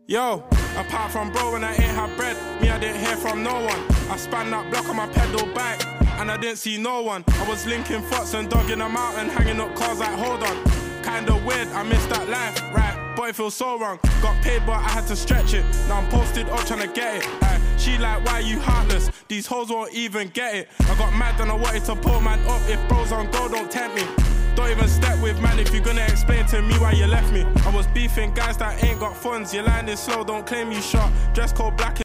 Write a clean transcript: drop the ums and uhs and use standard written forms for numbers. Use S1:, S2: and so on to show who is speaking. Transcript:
S1: Yo, apart from bro when I ain't had bread, me I didn't hear from no one. I span that block on my pedal bike, and I didn't see no one. I was linking fucks and dogging them out and hanging up cars like hold on. Kinda weird, I missed that life, right, but it feels so wrong. Got paid but I had to stretch it, now I'm posted up trying to get it. She like, why you heartless? These hoes won't even get it. I got mad and I wanted to pull man up. If bros on go, don't tempt me. Don't even step with man if you're gonna explain to me why you left me. I was beefing guys that ain't got funds. Your line is slow, don't claim you shot. Dress code black